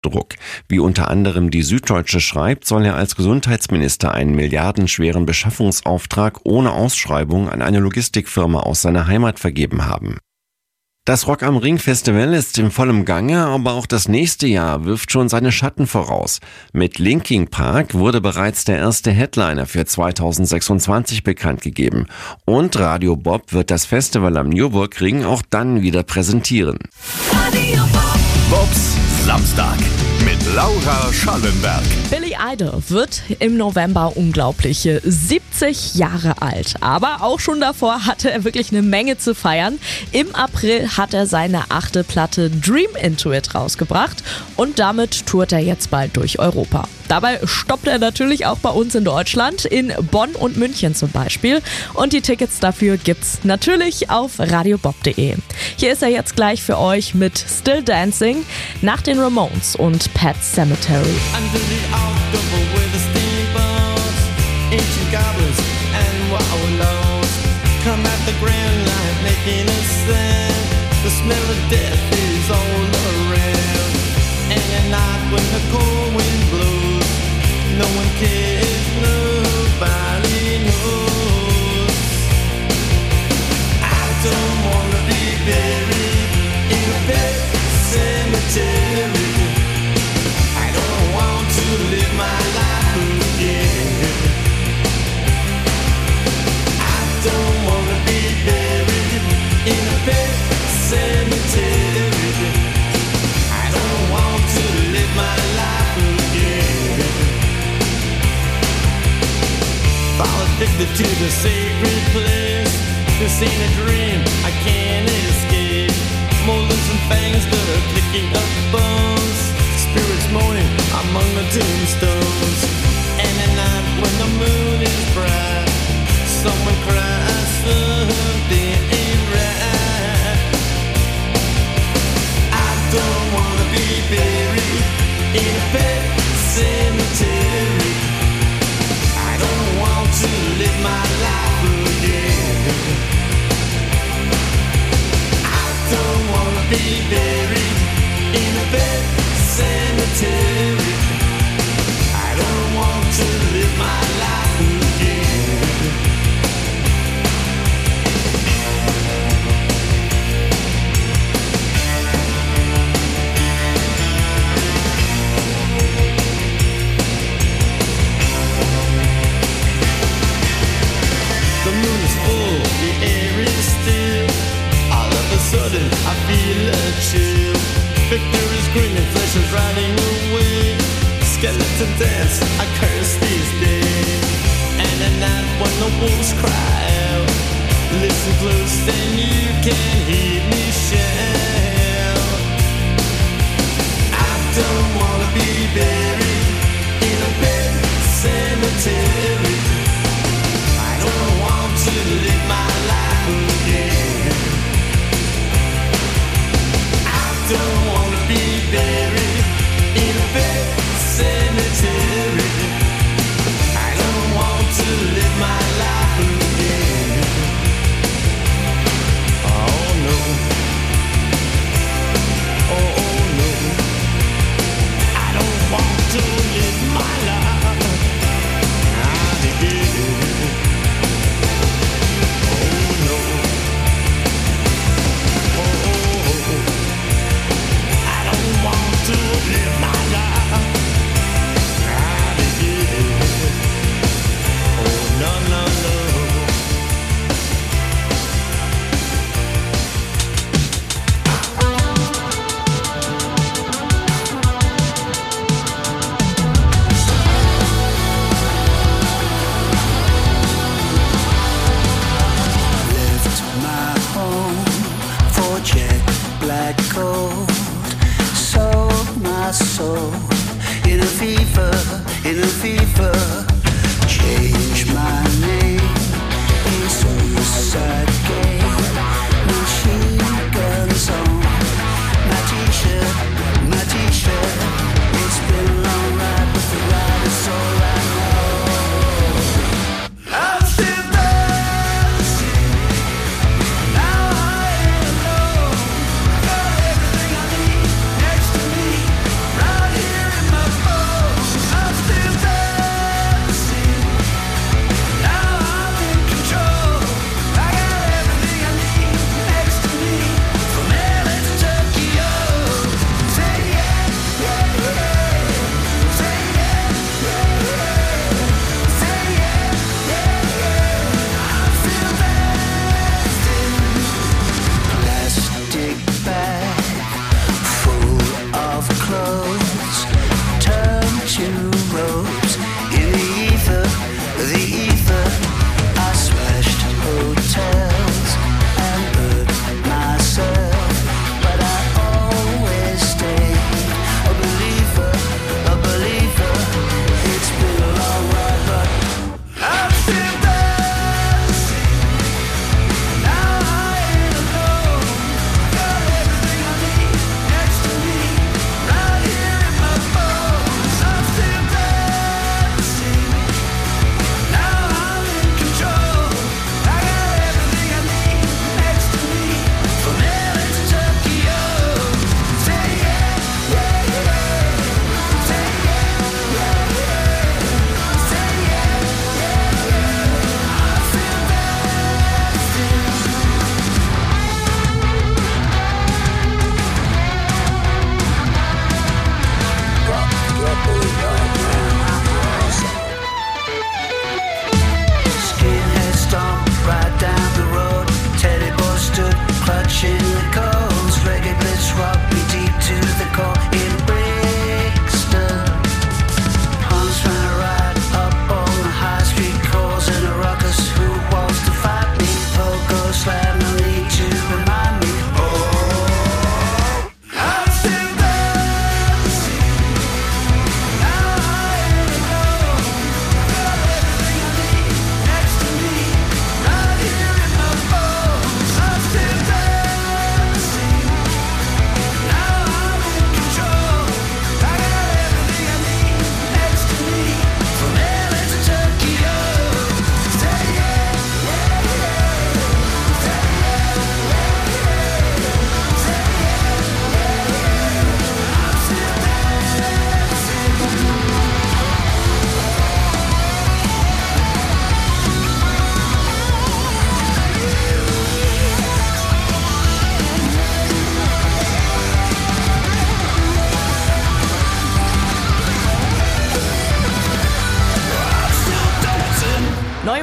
Druck. Wie unter anderem die Süddeutsche schreibt, soll er als Gesundheitsminister einen milliardenschweren Beschaffungsauftrag ohne Ausschreibung an eine Logistikfirma aus seiner Heimat vergeben haben. Das Rock am Ring Festival ist in vollem Gange, aber auch das nächste Jahr wirft schon seine Schatten voraus. Mit Linkin Park wurde bereits der erste Headliner für 2026 bekannt gegeben. Und Radio Bob wird das Festival am Nürburgring auch dann wieder präsentieren. Radio Bob. Bobs Samstag mit Laura Schallenberg. Billy Idol wird im November unglaubliche 70 Jahre alt. Aber auch schon davor hatte er wirklich eine Menge zu feiern. Im April hat er seine 8. Platte Dream Into It rausgebracht und damit tourt er jetzt bald durch Europa. Dabei stoppt er natürlich auch bei uns in Deutschland, in Bonn und München zum Beispiel. Und die Tickets dafür gibt's natürlich auf radiobob.de. Hier ist er jetzt gleich für euch mit Still Dancing nach den Ramones und Pet Sematary. Under the October with the steamboats, ancient goblins and wallows come at the grand light making a sound. The smell of death is all around. And at night when the cold wind blows, no one cares, nobody knows. I don't wanna be buried in a pet cemetery. Live my life again. I don't wanna be buried in a pet cemetery. I don't want to live my life again. Fall addicted to the sacred place. This ain't a dream, I can't escape. Molars and fangs that are picking up bones. Spirits moaning among the tombstones. And at night when the moon is bright, someone cries something ain't right. I don't wanna be buried in a pet cemetery. I don't want to live my life again. I don't wanna be buried in a pet cemetery. I don't want to live my life again. The moon is full, the air is still. All of a sudden I feel a chill. Victor is grinning, flesh is riding away. Skeleton dance, I curse these days. And at night when the wolves cry out, listen close and you can hear me shout. I don't wanna be buried in a pet cemetery. I don't want to live my life again. I don't wanna be buried in a pet cemetery. I don't want to live my life again. Oh no. Oh no. I don't want to live my life again. Oh no. Want to live my life again. Oh no no no. Left my home for jet black coat. Sold my soul in a fever, change my name, a suicide game, machine guns on my t-shirt, it's been a long ride, but the ride is all I know. I'm still dancing, now I ain't alone, got everything I need next to me, right here.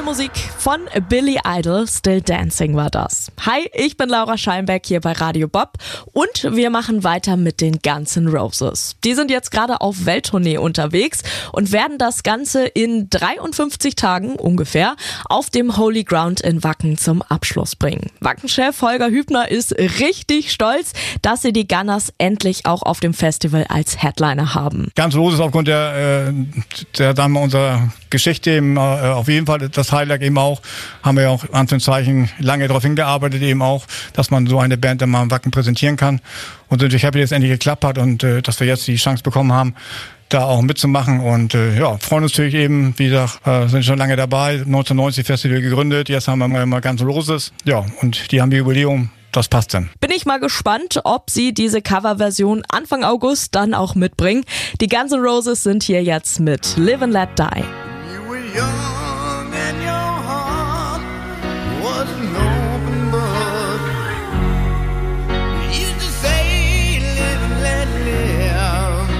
Musik von Billy Idol, Still Dancing war das. Hi, ich bin Laura Schallenberg hier bei Radio Bob und wir machen weiter mit den Guns N' Roses. Die sind jetzt gerade auf Welttournee unterwegs und werden das Ganze in 53 Tagen ungefähr auf dem Holy Ground in Wacken zum Abschluss bringen. Wacken-Chef Holger Hübner ist richtig stolz, dass sie die Gunners endlich auch auf dem Festival als Headliner haben. Ganz los ist aufgrund der dann unserer Geschichte eben auf jeden Fall das Highlight eben auch, haben wir ja auch Anführungszeichen lange darauf hingearbeitet eben auch, dass man so eine Band dann mal am Wacken präsentieren kann und sind natürlich happy, dass es endlich geklappt hat und dass wir jetzt die Chance bekommen haben, da auch mitzumachen und freuen uns natürlich eben, wie gesagt, sind schon lange dabei, 1990 Festival gegründet, jetzt haben wir mal ganz Loses, ja, und die haben ihr Jubiläum. Das passt dann. Bin ich mal gespannt, ob sie diese Coverversion Anfang August dann auch mitbringen. Die Guns N' Roses sind hier jetzt mit Live and Let Die. You were young and your heart was an open book. You used to say, live and let live.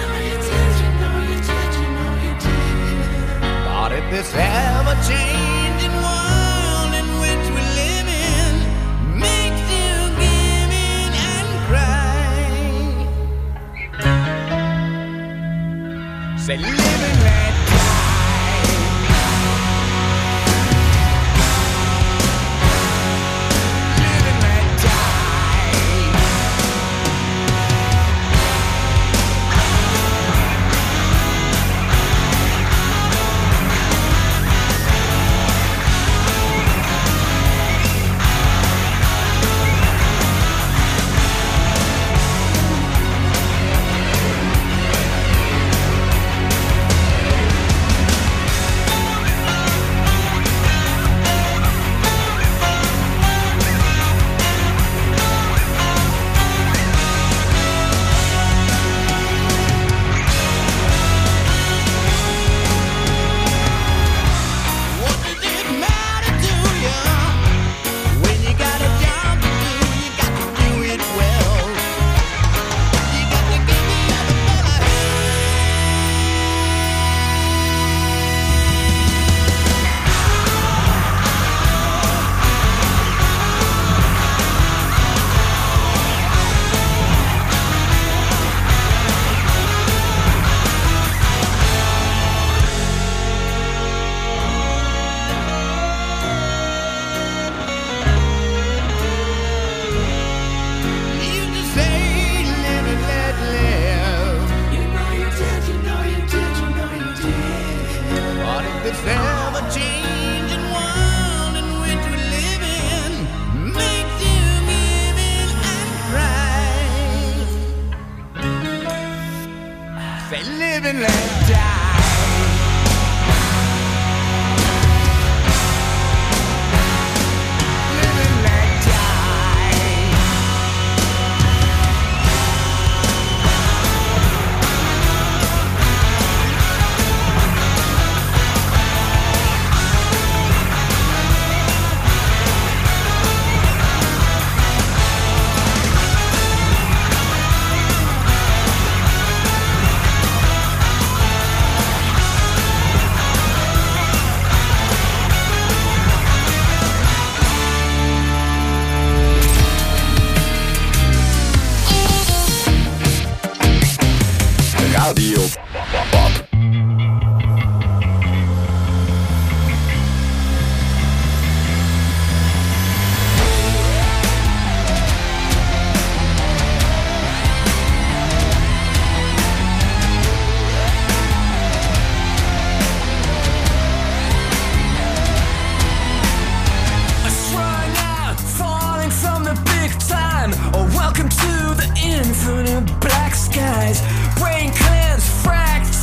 But if this ever-changing world in which we live in makes you give in and cry, say live and let live and let die. Radio Bob. Strung out, falling from the big time. Oh, welcome to the infinite black skies. Brain cleanse, fracked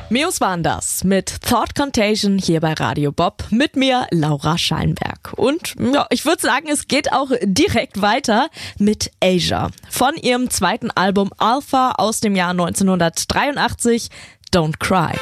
Mios waren das mit Thought Contagion hier bei Radio Bob mit mir, Laura Schallenberg. Und ja, ich würde sagen, es geht auch direkt weiter mit Asia. Von ihrem zweiten Album Alpha aus dem Jahr 1983, Don't Cry.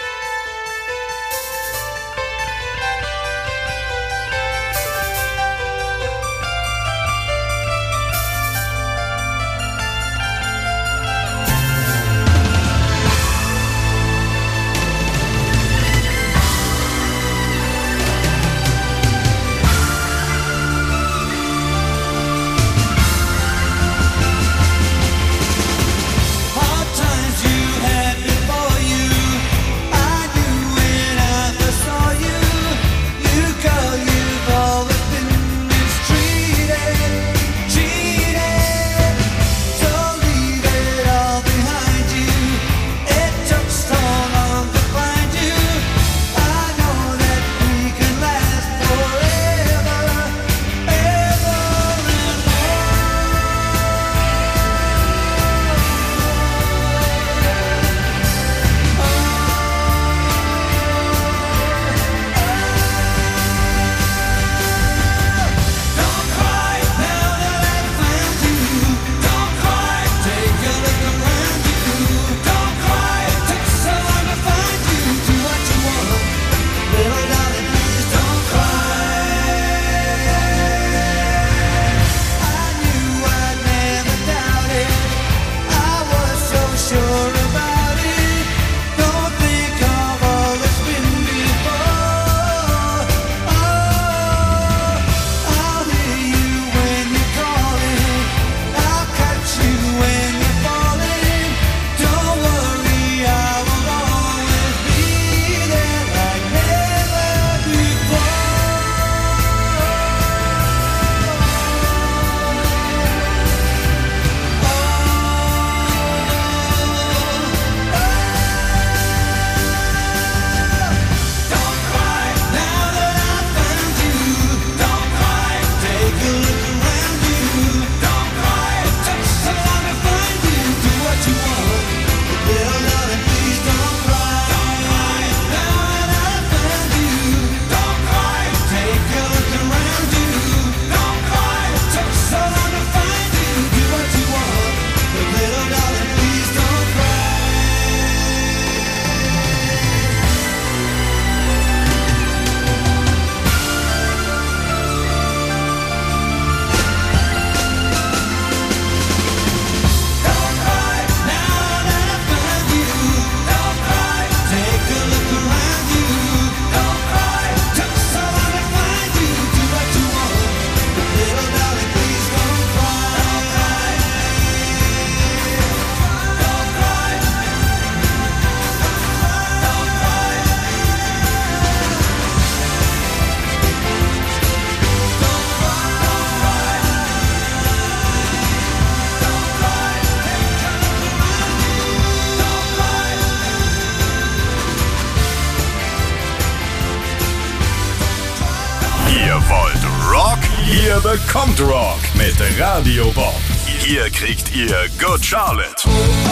Ihr bekommt Rock mit Radio Bob. Hier kriegt ihr Good Charlotte.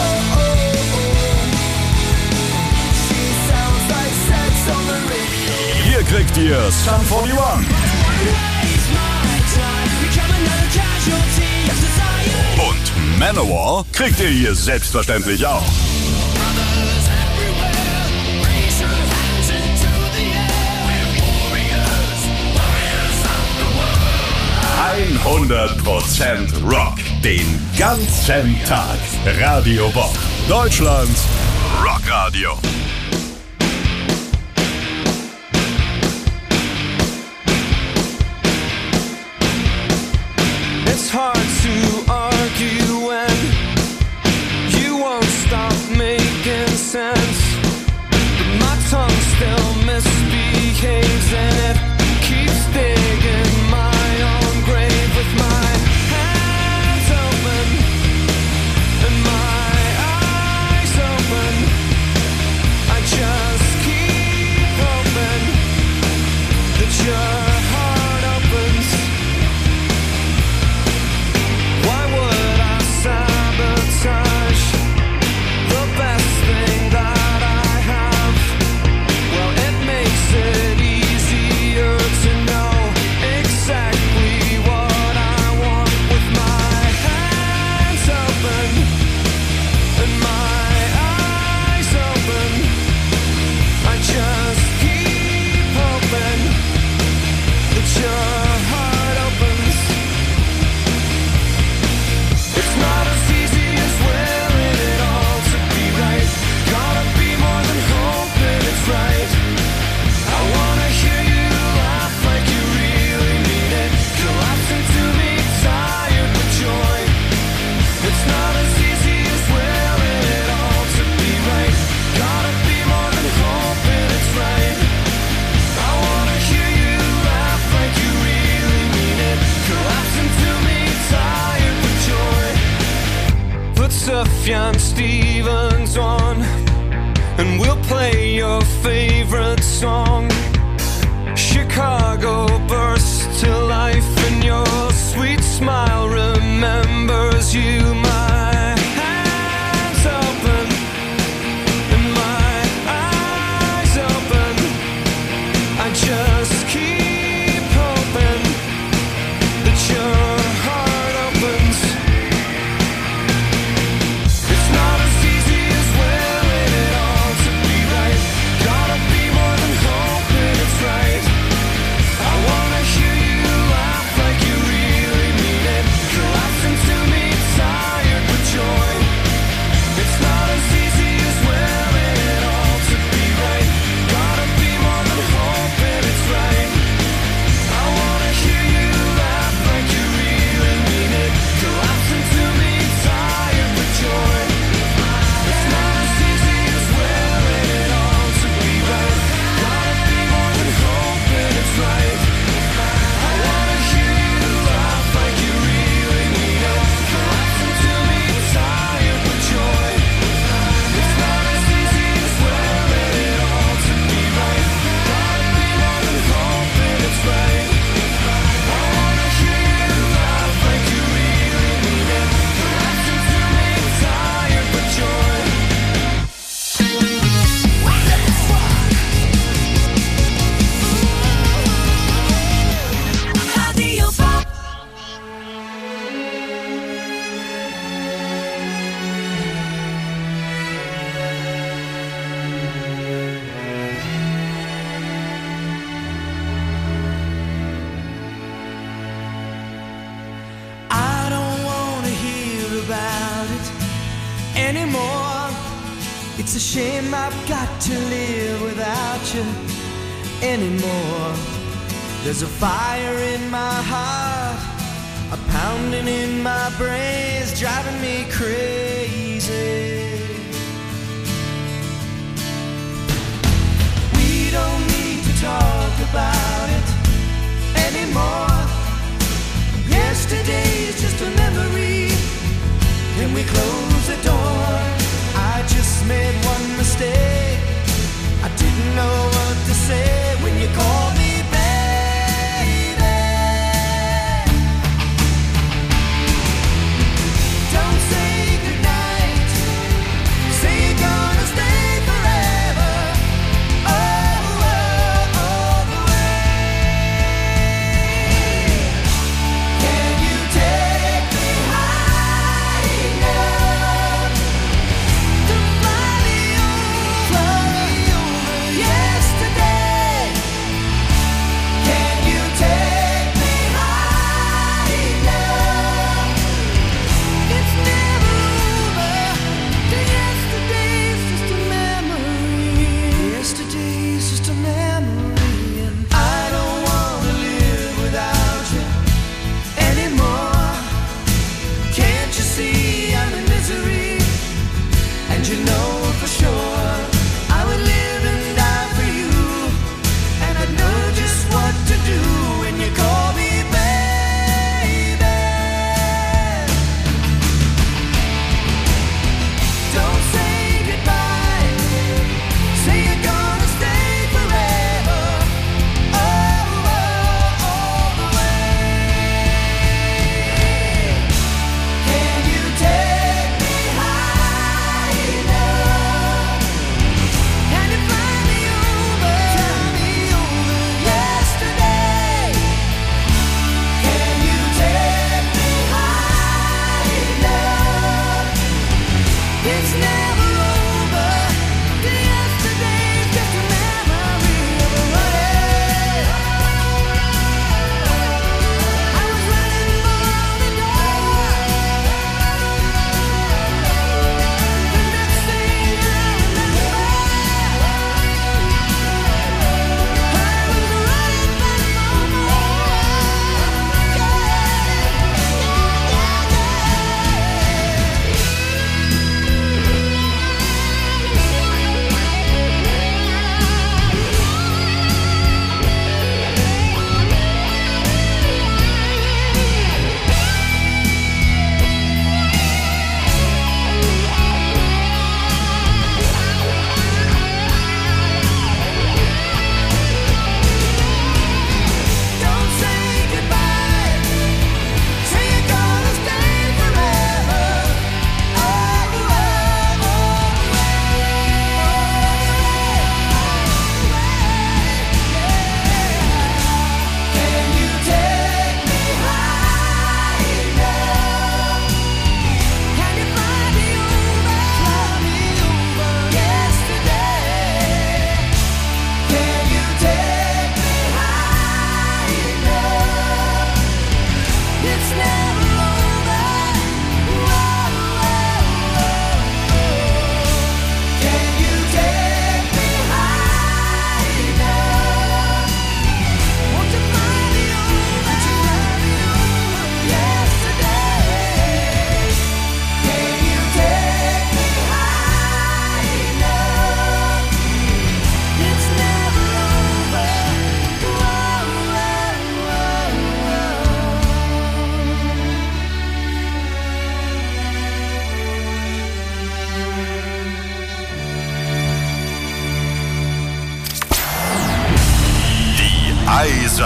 Hier kriegt ihr Sum 41. Und Manowar kriegt ihr hier selbstverständlich auch. 100% Rock. Den ganzen Tag. Radio Bob. Deutschlands Rockradio. It's hard to argue when you won't stop making sense. But my tongue still misbehaves and it keeps digging my own grave with my hands open and my eyes open. Sufjan Stevens on, and we'll play your favorite song. Chicago bursts to life, and your sweet smile remembers you. My hands open and my eyes open. I just keep hoping that your heart opens. It's not as easy as willing it all to be right. Gotta be more than hoping it's right. I wanna hear you laugh like you really mean it. Collapse into me, tired with joy. It's not as easy as willing it all to be right. Gotta be more than hoping it's right. I wanna hear you laugh like you really mean it. Collapse into me, tired with joy. It's not as easy as willing it all to be right. Gotta be more than hoping it's right. I wanna hear you laugh like you really mean it. Collapse into me, tired with joy. It's not as easy as willing it all to be right. Gotta be more than hoping it's right. I wanna hear you laugh like you really mean it. Collapse into me, tired with joy. Radio Pop. I don't wanna hear about it anymore. It's a shame I've got to live without you anymore. There's a fire in my heart, a pounding in my brains, driving me crazy. We don't need to talk about it anymore. Yesterday's just a memory, and we close the door. I just made one mistake. I didn't know what to say when you called me baby. Don't say goodnight. Say you're gonna stay forever. All the way. Can you take me high enough to fly me over yesterday?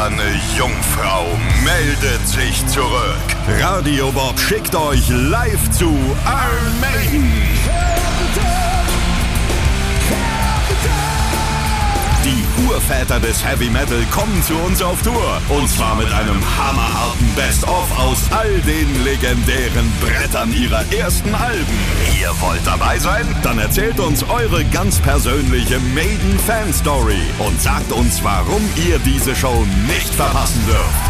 eiserne Jungfrau meldet sich zurück. Radio Bob schickt euch live zu Iron Maiden. Die Urväter des Heavy Metal kommen zu uns auf Tour. Und zwar mit einem hammerharten Best-of aus all den legendären Brettern ihrer ersten Alben. Ihr wollt dabei sein? Dann erzählt uns eure ganz persönliche Maiden-Fan-Story und sagt uns, warum ihr diese Show nicht verpassen dürft.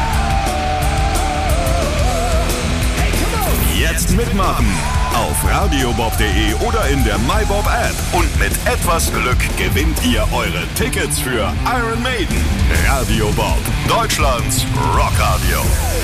Jetzt mitmachen! Auf radiobob.de oder in der MyBob-App. Und mit etwas Glück gewinnt ihr eure Tickets für Iron Maiden. Radio Bob, Deutschlands Rockradio.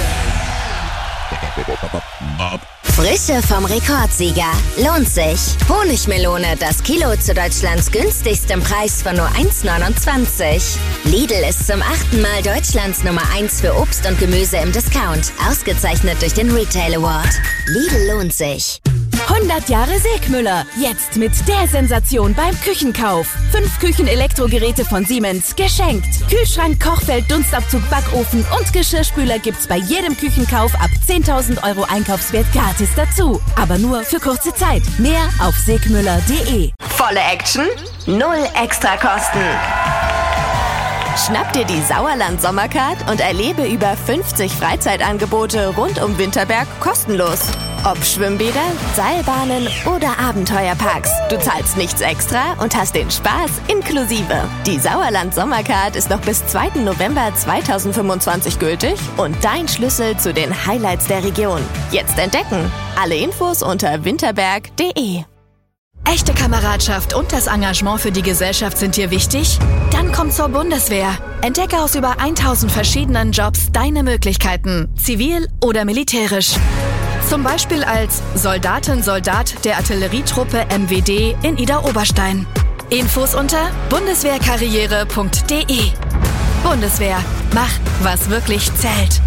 Frische vom Rekordsieger. Lohnt sich. Honigmelone, das Kilo zu Deutschlands günstigstem Preis von nur 1,29. Lidl ist zum 8. Mal Deutschlands Nummer 1 für Obst und Gemüse im Discount. Ausgezeichnet durch den Retail Award. Lidl lohnt sich. 100 Jahre Segmüller. Jetzt mit der Sensation beim Küchenkauf. 5 Küchenelektrogeräte von Siemens geschenkt. Kühlschrank, Kochfeld, Dunstabzug, Backofen und Geschirrspüler gibt's bei jedem Küchenkauf ab 10.000 € Einkaufswert gratis dazu. Aber nur für kurze Zeit. Mehr auf segmüller.de. Volle Action, 0 Extrakosten. Schnapp dir die Sauerland Sommercard und erlebe über 50 Freizeitangebote rund um Winterberg kostenlos. Ob Schwimmbäder, Seilbahnen oder Abenteuerparks. Du zahlst nichts extra und hast den Spaß inklusive. Die Sauerland Sommercard ist noch bis 2. November 2025 gültig und dein Schlüssel zu den Highlights der Region. Jetzt entdecken. Alle Infos unter winterberg.de. Echte Kameradschaft und das Engagement für die Gesellschaft sind dir wichtig? Dann komm zur Bundeswehr. Entdecke aus über 1000 verschiedenen Jobs deine Möglichkeiten, zivil oder militärisch. Zum Beispiel als Soldatin, Soldat der Artillerietruppe MWD in Idar-Oberstein. Infos unter bundeswehrkarriere.de. Bundeswehr. Mach, was wirklich zählt.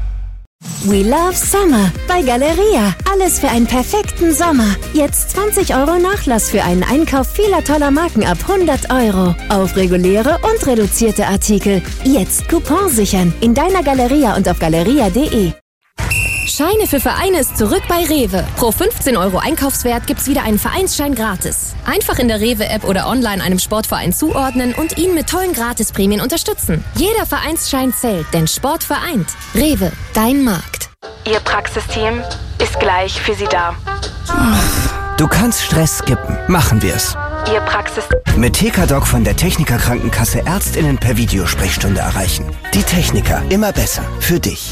We love Summer bei Galeria. Alles für einen perfekten Sommer. Jetzt 20 € Nachlass für einen Einkauf vieler toller Marken ab 100 € auf reguläre und reduzierte Artikel. Jetzt Coupon sichern in deiner Galeria und auf galeria.de. Scheine für Vereine ist zurück bei Rewe. Pro 15 € Einkaufswert gibt's wieder einen Vereinsschein gratis. Einfach in der Rewe-App oder online einem Sportverein zuordnen und ihn mit tollen Gratisprämien unterstützen. Jeder Vereinsschein zählt, denn Sport vereint. Rewe, dein Markt. Ihr Praxisteam ist gleich für Sie da. Du kannst Stress skippen. Machen wir's. Ihr Praxis... Mit TK-Doc von der Techniker Krankenkasse ÄrztInnen per Videosprechstunde erreichen. Die Techniker, immer besser. Für dich.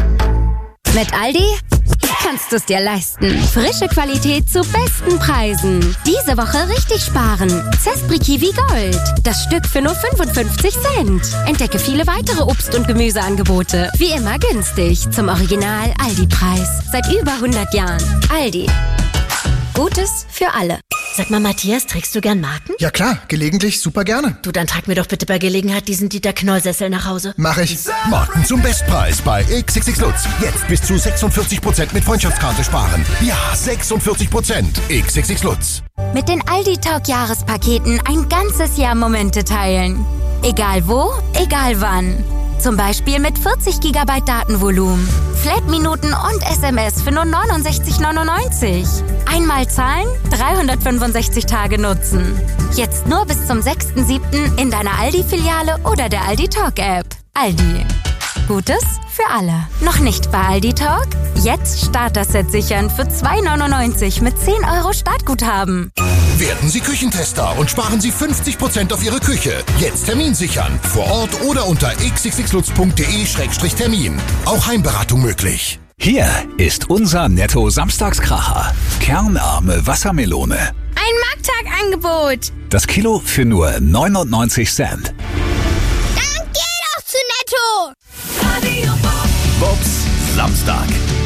Mit Aldi kannst du es dir leisten. Frische Qualität zu besten Preisen. Diese Woche richtig sparen. Zespri Kiwi Gold. Das Stück für nur 55 Cent. Entdecke viele weitere Obst- und Gemüseangebote. Wie immer günstig. Zum Original Aldi-Preis. Seit über 100 Jahren. Aldi. Gutes für alle. Sag mal, Matthias, trägst du gern Marken? Ja klar, gelegentlich super gerne. Du, dann trag mir doch bitte bei Gelegenheit diesen Dieter Knoll-Sessel nach Hause. Mach ich. Marken zum Bestpreis bei XXX Lutz. Jetzt bis zu 46% mit Freundschaftskarte sparen. Ja, 46%. XXX Lutz. Mit den Aldi Talk Jahrespaketen ein ganzes Jahr Momente teilen. Egal wo, egal wann. Zum Beispiel mit 40 GB Datenvolumen, Flat-Minuten und SMS für nur 69,99. Einmal zahlen, 365 Tage nutzen. Jetzt nur bis zum 6.7. in deiner Aldi-Filiale oder der Aldi Talk-App. Aldi. Gutes für alle. Noch nicht bei Aldi Talk? Jetzt Starter-Set sichern für 2,99 mit 10 € Startguthaben. Werden Sie Küchentester und sparen Sie 50% auf Ihre Küche. Jetzt Termin sichern. Vor Ort oder unter xxxlutz.de/termin. Auch Heimberatung möglich. Hier ist unser Netto-Samstagskracher. Kernarme Wassermelone. Ein Markttagangebot. Das Kilo für nur 99 Cent. Dann geh doch zu Netto. Bobs Samstag mit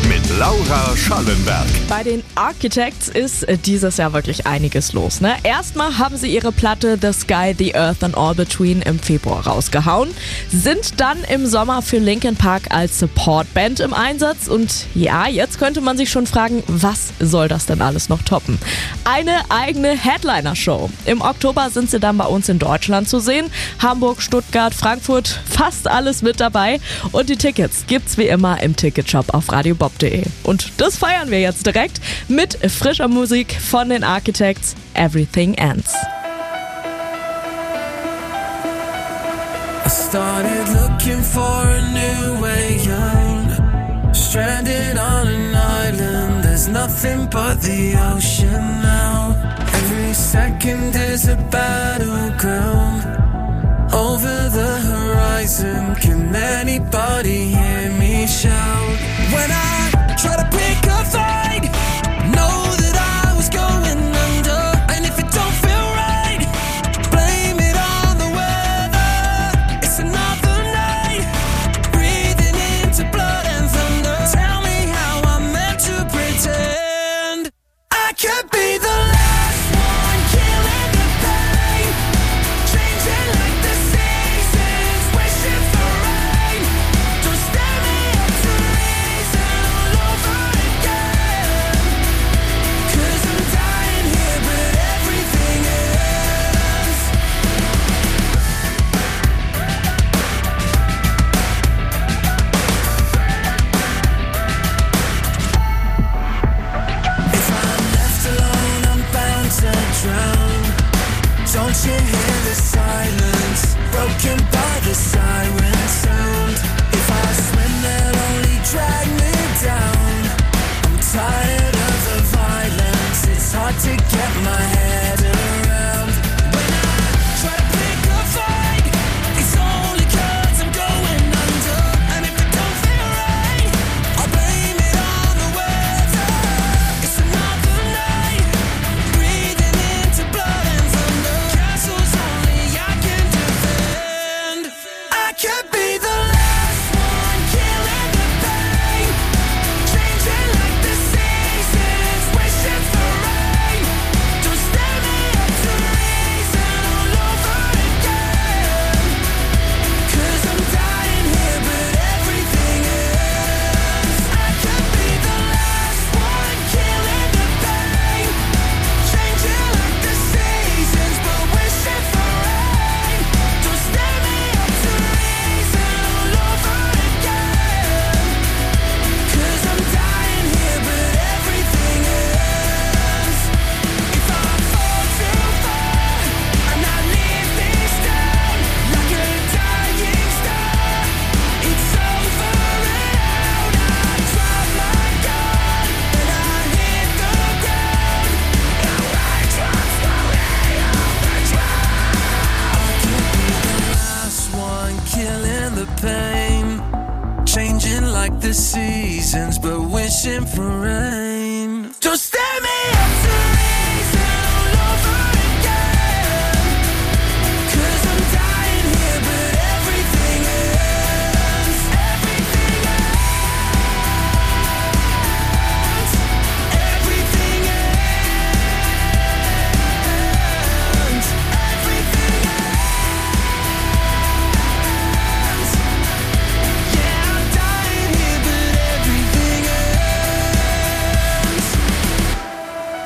Laura Schallenberg. Bei den Architects ist dieses Jahr wirklich einiges los. Ne? Erstmal haben sie ihre Platte The Sky, The Earth and All Between im Februar rausgehauen, sind dann im Sommer für Linkin Park als Supportband im Einsatz und ja, jetzt könnte man sich schon fragen, was soll das denn alles noch toppen? Eine eigene Headliner-Show. Im Oktober sind sie dann bei uns in Deutschland zu sehen. Hamburg, Stuttgart, Frankfurt, fast alles mit dabei. Und die Tickets gibt's wie immer im Ticketshop auf radiobob.de. Und das feiern wir jetzt direkt mit frischer Musik von den Architects, Everything Ends. I started looking for a new way out. Stranded on an island, there's nothing but the ocean now. Every second is a battleground. Over the horizon, can anybody hear me shout? When I try to pick a fight, know that I was going under. And if it don't feel right, blame it on the weather. It's another night, breathing into blood and thunder. Tell me how I'm meant to pretend I could be the last one killing the pain, changing like the seasons, wishing for rain. Don't stand me up to reason all over again. 'Cause I'm dying here, but everything ends. If I'm left alone, I'm bound to drown. Don't you hear the silence, broken by the siren sound? If I swim, they'll only drag me down. I'm tired of the violence, it's hard to get my head around. When I try to pick a fight, it's only 'cause I'm going under. And if it don't feel right, I'll blame it on the weather. It's another night, breathing into blood and thunder. Castles only I can defend. I could be the last one killing the pain, changing like the seasons, wishing for rain. Don't stand me up to reason all over again. 'Cause I'm dying here, but everything ends. I could be the last one killing the pain, changing like the seasons, but wishing for rain. Don't stand me up to reason all over again. 'Cause I'm dying here, but everything ends. If I fall too far, I'm not living down like a dying star. It's over and out. I drop my gun and I hit the ground. And I trust the way of the drown. I could be the last one killing the pain, changing like the seasons, but wishing for rain. Don't stand me up to reason all over again. 'Cause I'm dying here, but everything ends. Everything ends. Everything ends. Everything ends. Yeah, I'm dying here, but everything ends.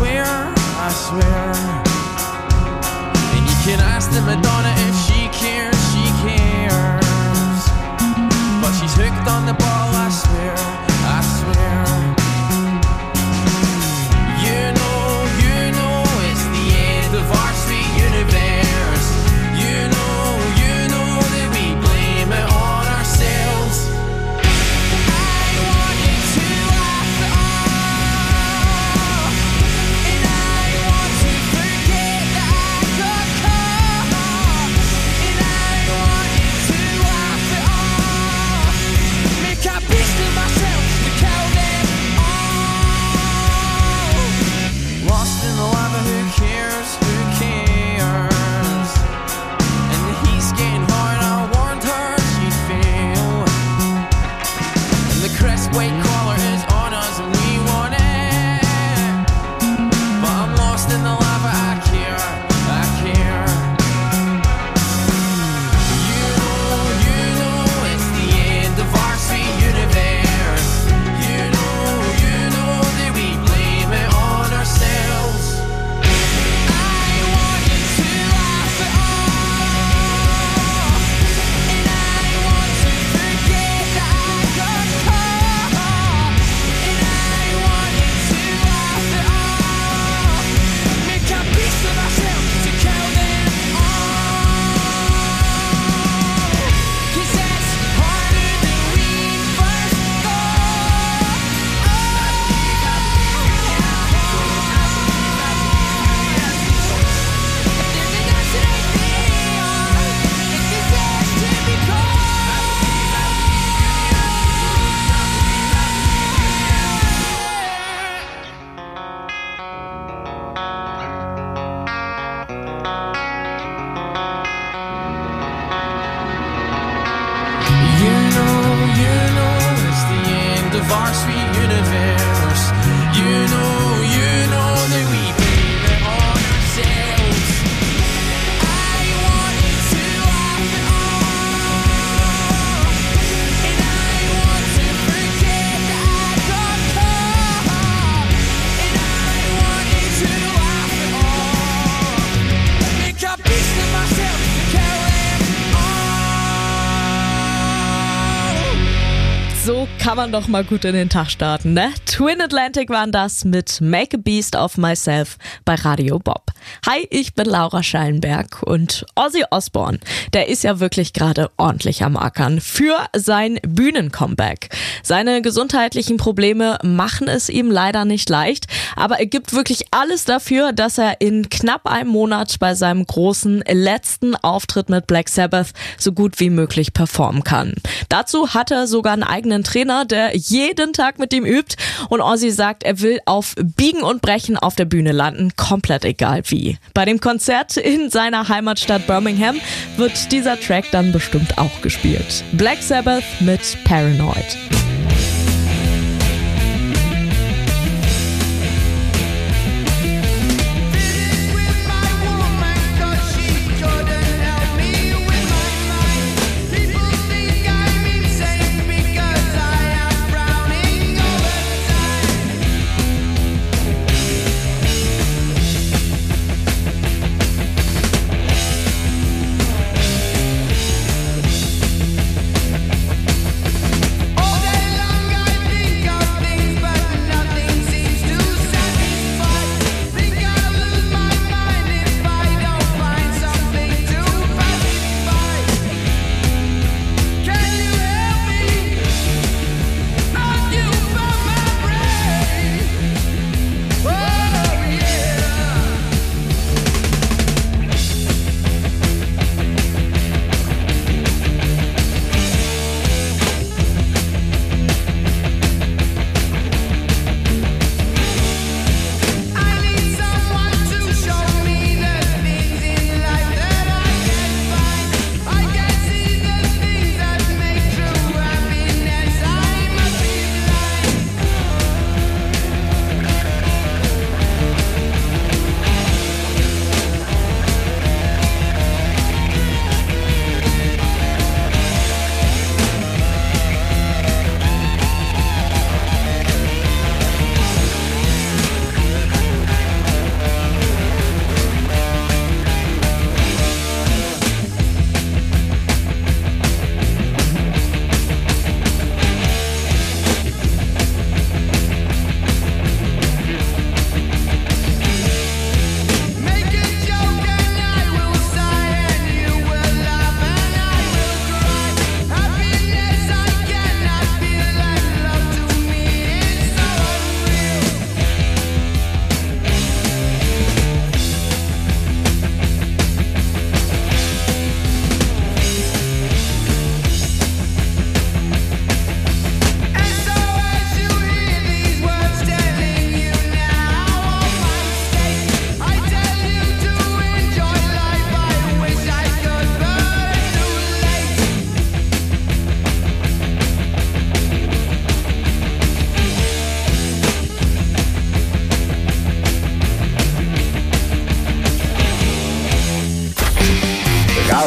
swear. And you can ask the Madonna if she cares, but she's hooked on the ball, I swear, I swear. You know it's the end of our sweet universe. You know that we blame it on ourselves. I want you to laugh it off, and I want to forget that I got caught, and I want you to laugh it off, make a beast of myself to kill them all. Lost in the lava, who cares, who cares? And the heat's getting hard, I warned her she'd fail. And the crest white collar is on us and we want it, but I'm lost in the lava, I care, I care. You know it's the end of our sweet universe. You know that we blame it on ourselves. I want you to laugh it off, and I want to forget that I got caught, and I want you to laugh it off, make a piece of ourselves to kill them all. 'Cause that's harder than we first thought. There's an answer right there. It deserves to be You know it's the end of our sweet universe. You know that we blame it on ourselves. I want you to laugh it off, and I want to forget that I got caught, and I want you to laugh it off, make a beast of myself to kill them all. So kann man doch mal gut in den Tag starten, ne? Twin Atlantic waren das mit Make a Beast of Myself bei Radio Bob. Hi, ich bin Laura Schallenberg und Ozzy Osbourne, der ist ja wirklich gerade ordentlich am Ackern für sein Bühnencomeback. Seine gesundheitlichen Probleme machen es ihm leider nicht leicht, aber er gibt wirklich alles dafür, dass er in knapp einem Monat bei seinem großen letzten Auftritt mit Black Sabbath so gut wie möglich performen kann. Dazu hat er sogar einen eigenen Trainer, der jeden Tag mit ihm übt, und Ozzy sagt, er will auf Biegen und Brechen auf der Bühne landen, komplett egal wie. Bei dem Konzert in seiner Heimatstadt Birmingham wird dieser Track dann bestimmt auch gespielt. Black Sabbath mit Paranoid. All day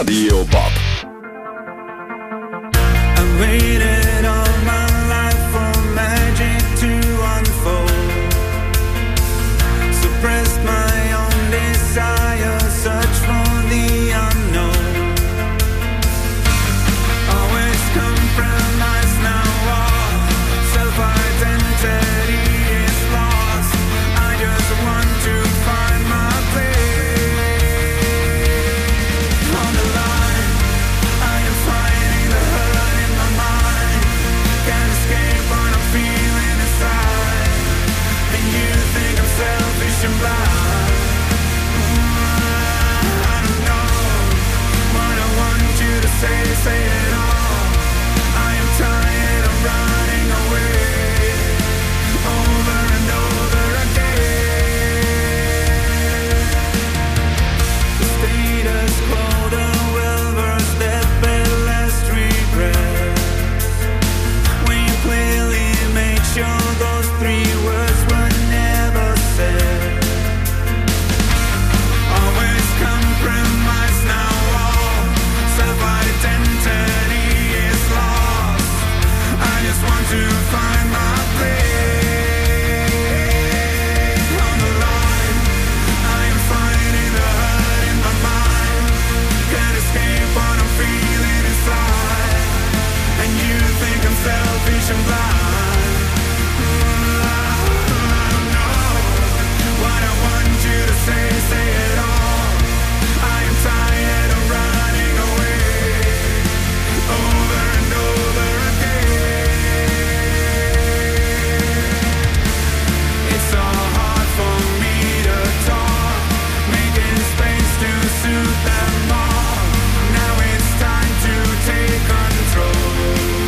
Radio Bob. I waited all my life for magic to unfold. Suppressed my own desire, search for the unknown. Always compromise now, all self-identity is lost. I just want to find my place. On the line, I am fighting the hurt in my mind. Can't escape what I'm feeling inside. And you think I'm selfish and blind. I don't know what I want you to say it all. I am tired of running away, over and over again. The status quo, the Wilbur's deathbed, last regret. When you clearly make sure those 3 words were never said. Always compromise now, all self-identity is lost. I just want to find my place. On the line, I am fighting the hurt in my mind. Can't escape what I'm feeling inside. And you think I'm selfish and blind. I don't know what I want you to say it all. I am tired of running away, over and over again. It's so hard for me to talk, making space to suit them all. Now it's time to take control.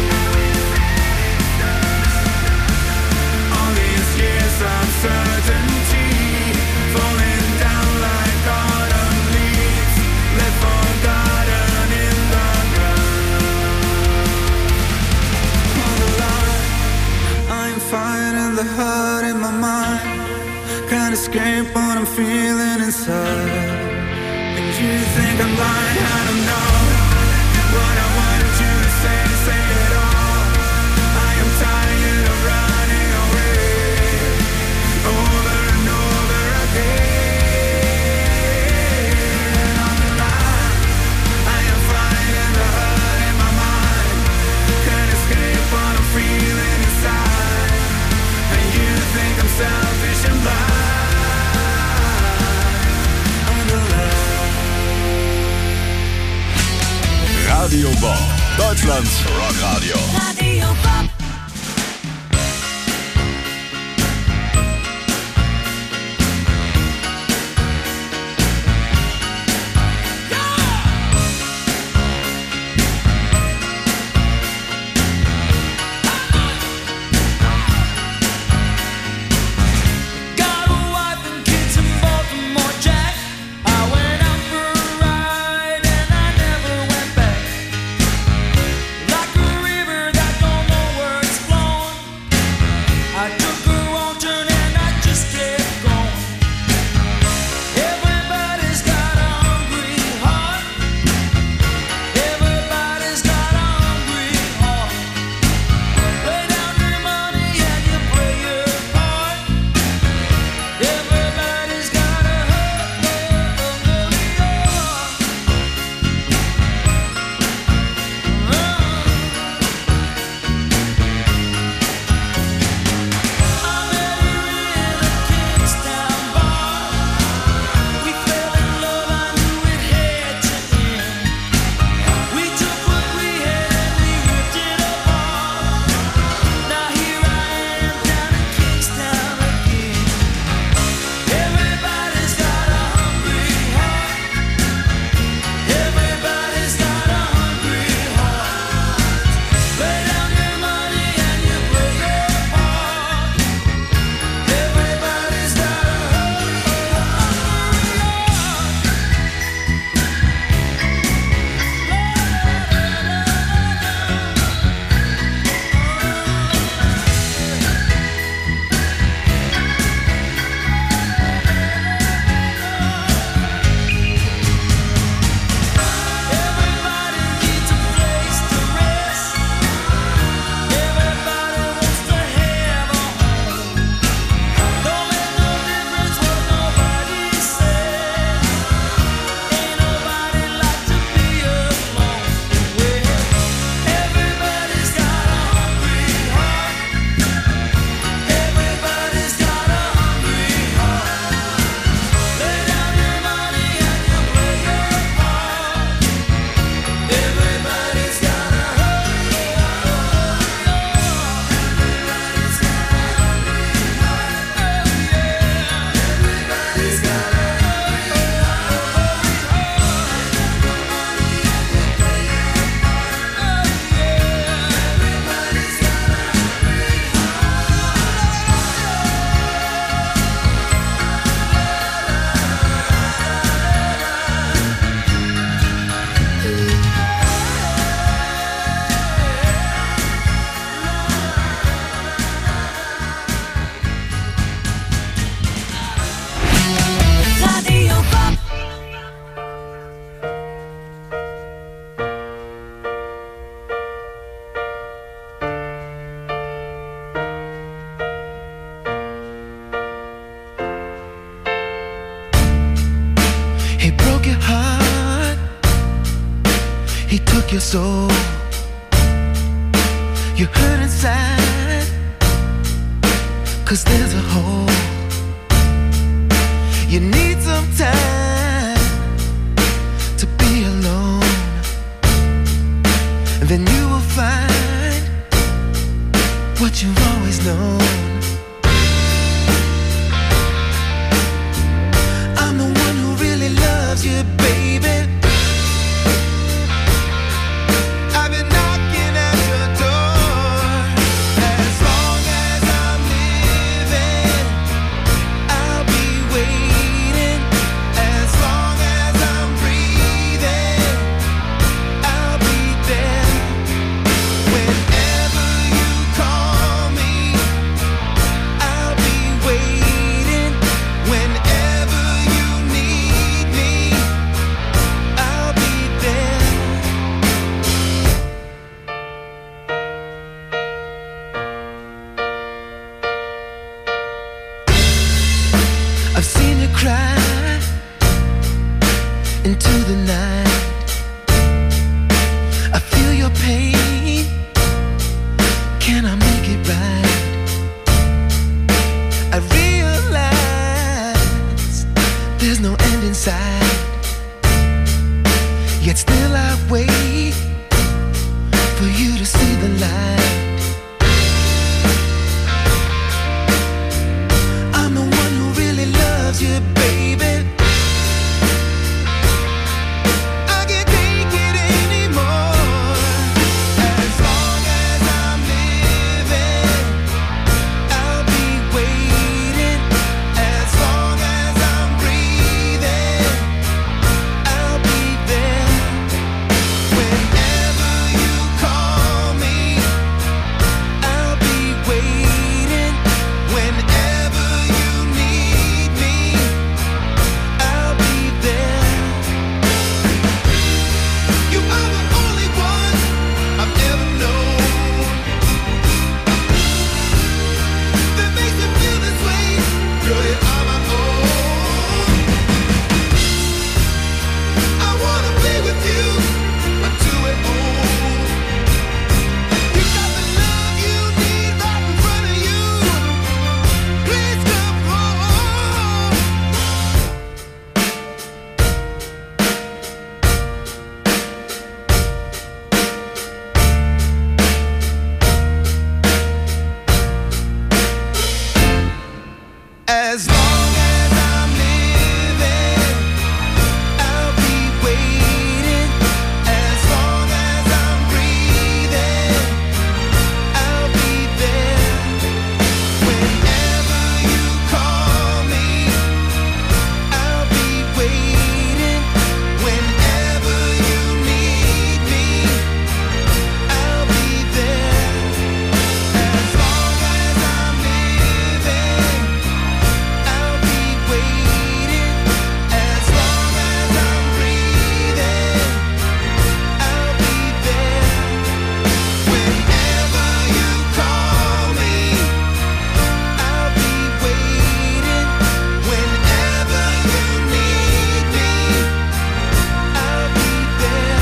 All these years of certainty, falling down like autumn leaves, left forgotten in the ground. On the line, I'm fighting the hurt in my mind. Can't escape what I'm feeling inside. And you think I'm lying, I don't know what I want you to say it all. I am tired of running away, over and over again. On the line, I am fighting the hurt in my mind. Can't escape what I'm feeling inside. And you think I'm selfish and blind. On the line. Radio Bob, Deutschlands Rockradio. Radio Bob. Got a wife and kids in Baltimore, Jack. I went out for a ride and I never went back. Like a river that don't know where your soul. You're hurt inside, 'cause there's a hole. You need some time to be alone, and then you will find what you've always known. I'm the one who really loves you, baby. I've been knocking at your door. As long as I'm living, I'll be waiting. As long as I'm breathing, I'll be there. Whenever you call me, I'll be waiting. Whenever you need me, I'll be there. I've seen you cry into the night. I feel your pain. Can I make it right? I realize there's no end in sight. Yet still I wait for you to see the light. I'm the one who really loves you, baby. I can't take it anymore. As long as I'm living, I'll be waiting. As long as I'm breathing, I'll be there. Whenever you call me, I'll be waiting. Whenever you need me, I'll be there. You are the only one I've ever known that makes me feel this way. Girl, you are my own. I wanna be with you until we're old. You got the love you need right in front of you. Please come home. As long as I'm living, I'll be waiting. As long as I'm breathing, I'll be there. Whenever you call me, I'll be waiting. Whenever you need me, I'll be there. As long as I'm living, I'll be waiting. As long as I'm breathing, I'll be there. Whenever you call me, I'll be waiting. Whenever you need me, I'll be there.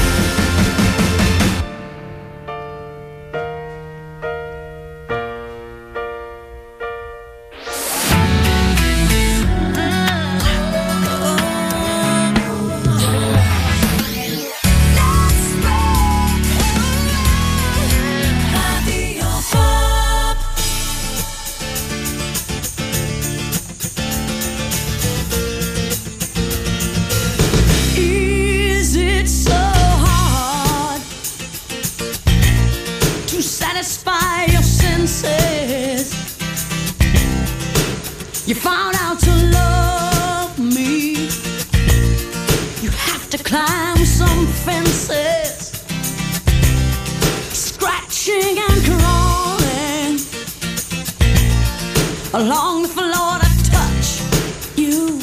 Is it so hard to satisfy your senses? You found out to love me. You have to climb some fences, scratching and crawling along the floor to touch you.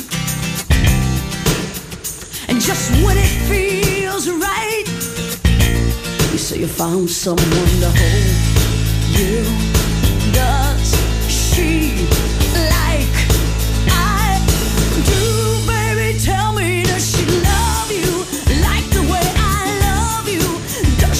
And just when it feels right, you say you found someone to hold you. Does she like I do, baby? Tell me, does she love you like the way I love you?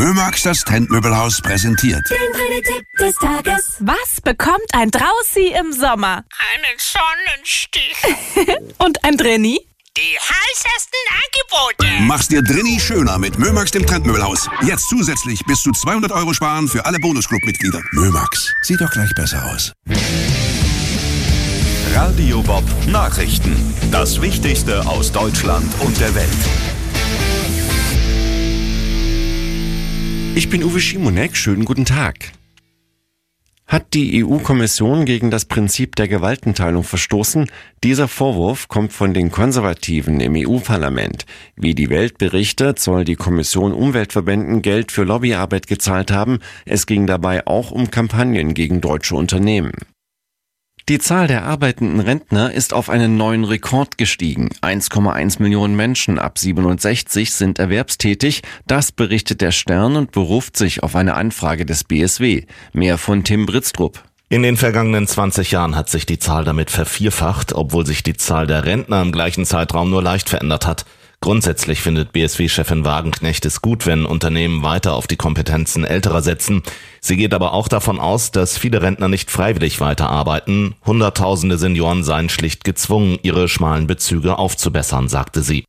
Mömax, das Trendmöbelhaus, präsentiert Den Tipp des Tages. Was bekommt ein Draußi im Sommer? Einen Sonnenstich. Und ein Drenni? Die heißesten Angebote. Mach's dir drinni schöner mit Mömax, dem Trendmöbelhaus. Jetzt zusätzlich bis zu 200 € sparen für alle Bonusclub-Mitglieder. Mömax, sieht doch gleich besser aus. Radio Bob Nachrichten. Das Wichtigste aus Deutschland und der Welt. Ich bin Uwe Schimonek, schönen guten Tag. Hat die EU-Kommission gegen das Prinzip der Gewaltenteilung verstoßen? Dieser Vorwurf kommt von den Konservativen im EU-Parlament. Wie die Welt berichtet, soll die Kommission Umweltverbänden Geld für Lobbyarbeit gezahlt haben. Es ging dabei auch um Kampagnen gegen deutsche Unternehmen. Die Zahl der arbeitenden Rentner ist auf einen neuen Rekord gestiegen. 1,1 Millionen Menschen ab 67 sind erwerbstätig. Das berichtet der Stern und beruft sich auf eine Anfrage des BSW. Mehr von Tim Britztrup. In den vergangenen 20 Jahren hat sich die Zahl damit vervierfacht, obwohl sich die Zahl der Rentner im gleichen Zeitraum nur leicht verändert hat. Grundsätzlich findet BSW-Chefin Wagenknecht es gut, wenn Unternehmen weiter auf die Kompetenzen Älterer setzen. Sie geht aber auch davon aus, dass viele Rentner nicht freiwillig weiterarbeiten. Hunderttausende Senioren seien schlicht gezwungen, ihre schmalen Bezüge aufzubessern, sagte sie.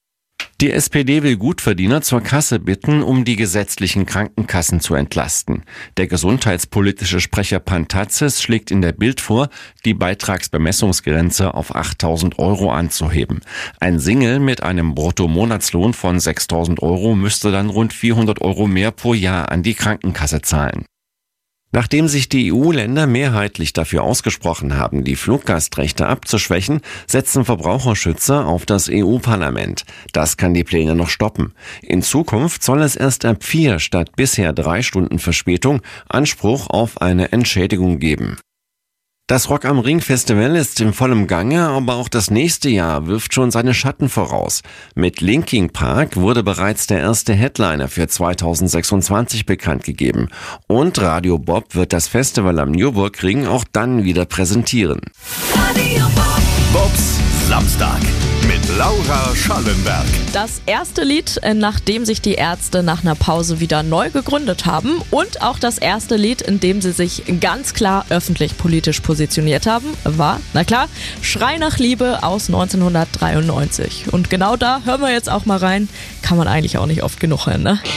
Die SPD will Gutverdiener zur Kasse bitten, um die gesetzlichen Krankenkassen zu entlasten. Der gesundheitspolitische Sprecher Pantazis schlägt in der Bild vor, die Beitragsbemessungsgrenze auf 8.000 € anzuheben. Ein Single mit einem Bruttomonatslohn von 6.000 € müsste dann rund 400 € mehr pro Jahr an die Krankenkasse zahlen. Nachdem sich die EU-Länder mehrheitlich dafür ausgesprochen haben, die Fluggastrechte abzuschwächen, setzen Verbraucherschützer auf das EU-Parlament. Das kann die Pläne noch stoppen. In Zukunft soll es erst ab 4 statt bisher 3 Stunden Verspätung Anspruch auf eine Entschädigung geben. Das Rock am Ring Festival ist in vollem Gange, aber auch das nächste Jahr wirft schon seine Schatten voraus. Mit Linkin Park wurde bereits der erste Headliner für 2026 bekannt gegeben. Und Radio Bob wird das Festival am Nürburgring auch dann wieder präsentieren. Radio Bob. Bobs Samstag mit Laura Schallenberg. Das erste Lied, nachdem sich die Ärzte nach einer Pause wieder neu gegründet haben, und auch das erste Lied, in dem sie sich ganz klar öffentlich politisch positioniert haben, war, na klar, Schrei nach Liebe aus 1993. Und genau da hören wir jetzt auch mal rein. Kann man eigentlich auch nicht oft genug hören, ne?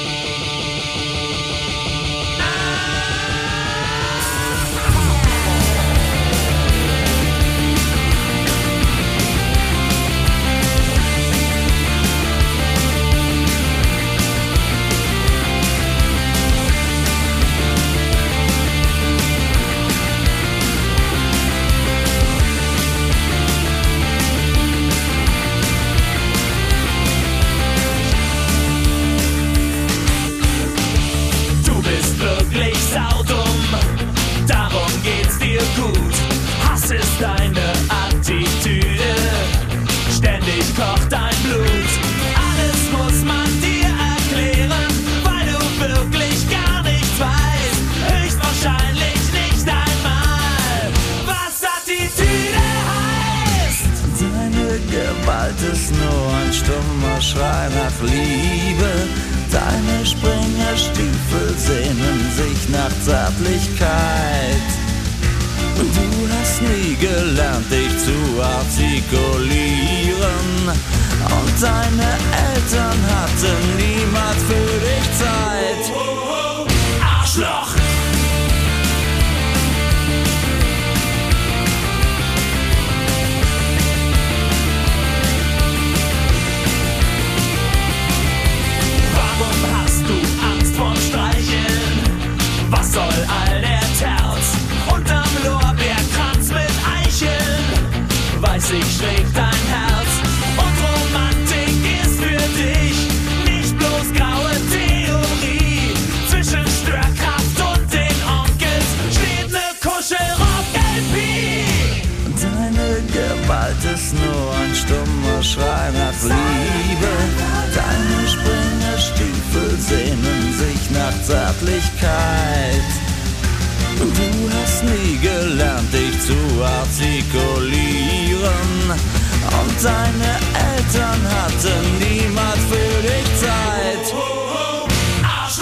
Deine Attitüde, ständig kocht dein Blut. Alles muss man dir erklären, weil du wirklich gar nichts weißt. Höchstwahrscheinlich nicht einmal, was Attitüde heißt. Deine Gewalt ist nur ein stummer Schrei nach Liebe. Deine Springerstiefel sehnen sich nach Zärtlichkeit. Du hast nie gelernt, dich zu artikulieren. Und deine Eltern hatten niemals für dich Zeit. Arschloch! Warum hast du Angst vor Streicheln? Was soll all der Terz? Unterm Lorbeerkranz mit Eicheln, weiß ich, schlägt dein Herz. Und Romantik ist für dich nicht bloß graue Theorie. Zwischen Störkraft und den Onkels steht ne Kuschelrock-LP. Deine Gewalt ist nur ein stummer Schrei nach Liebe. Deine Springerstiefel sehnen sich nach Zärtlichkeit. Du hast nie gelernt, dich zu artikulieren. Und deine Eltern hatten niemals für dich Zeit.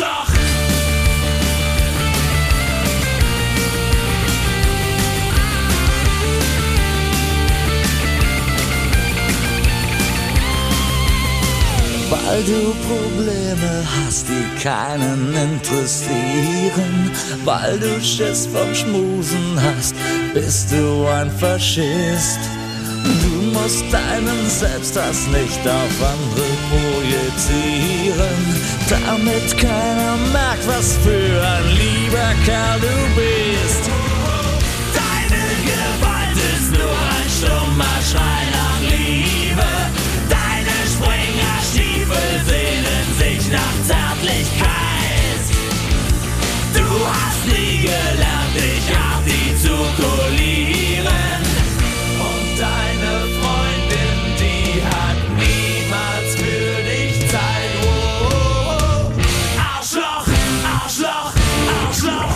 weil du Probleme hast, die keinen interessieren, weil du Schiss vom Schmusen hast, bist du ein Faschist. Du musst deinen Selbsthass nicht auf andere projizieren, damit keiner merkt, was für ein lieber Kerl du bist. Deine Gewalt ist nur ein stummer Schrei nach Liebe. Deine Springerstiefel sehnen sich nach Zärtlichkeit. Du hast nie gelernt, dich auf die zu polieren. Und deine Freundin, die hat niemals für dich Zeit. Oh, oh, oh. Arschloch, Arschloch, Arschloch.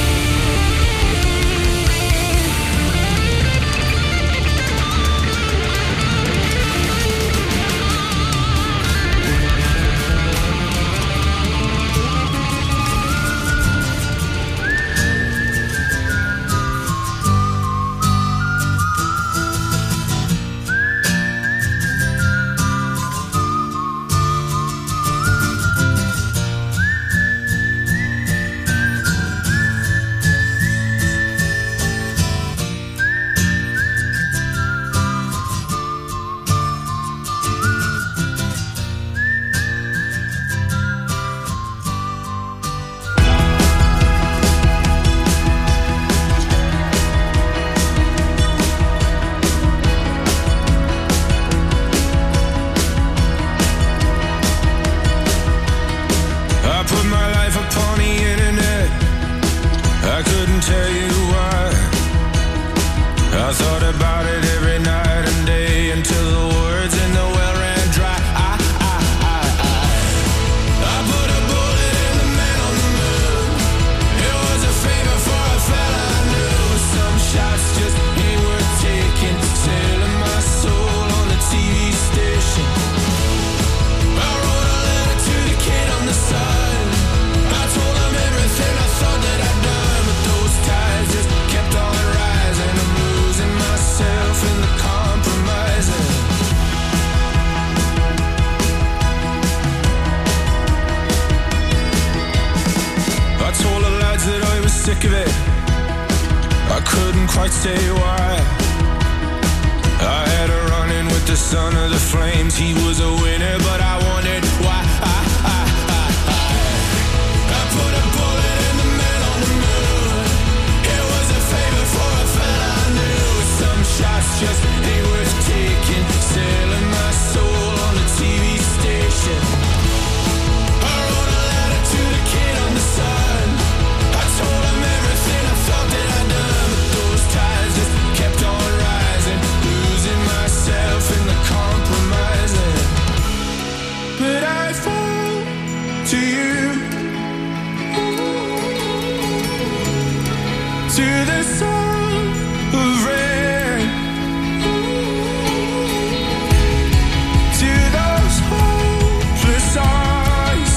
I thought about it every night and day until the words in the well ran dry. I put a bullet in the man on the moon. It was a favor for a fella I knew. Some shots just ain't worth taking. Selling my soul on the TV station. I wrote a letter to the kid on the side. I told him everything I thought that I'd done, but those ties just kept on rising. I'm losing myself in the compromising. I told the lads that I was sick of it. I couldn't quite say why. I had a run-in with the son of the flames. He was a winner, but I wondered why. I put a bullet in the man on the moon. It was a favor for a fella I knew. Some shots just ain't worth taking. Selling my soul on the TV station. I wrote a letter to the kid on the side. I told him everything I thought that I'd done, but those ties just kept on rising. Losing myself in the compromising. But I fall to you, to the sound of rain, to those hopeless eyes.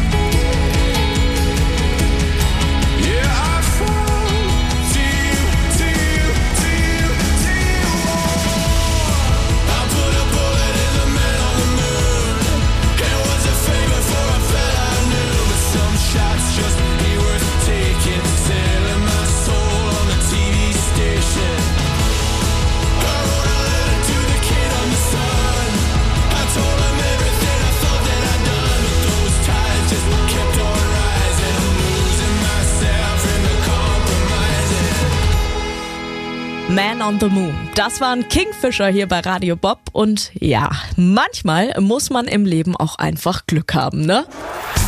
Yeah, I fall to you, to you, to you, to you. I put a bullet in the man on the moon. It was a favor for a fella I knew, but some shots just ain't worth taking. Selling my soul on the TV station. I wrote a letter to the kid on the side. I told him everything I thought that I'd done, but those ties just kept on rising. I'm losing myself in the compromising. Man on the Moon. Das war ein Kingfisher hier bei Radio Bob. Und ja, manchmal muss man im Leben auch einfach Glück haben, ne?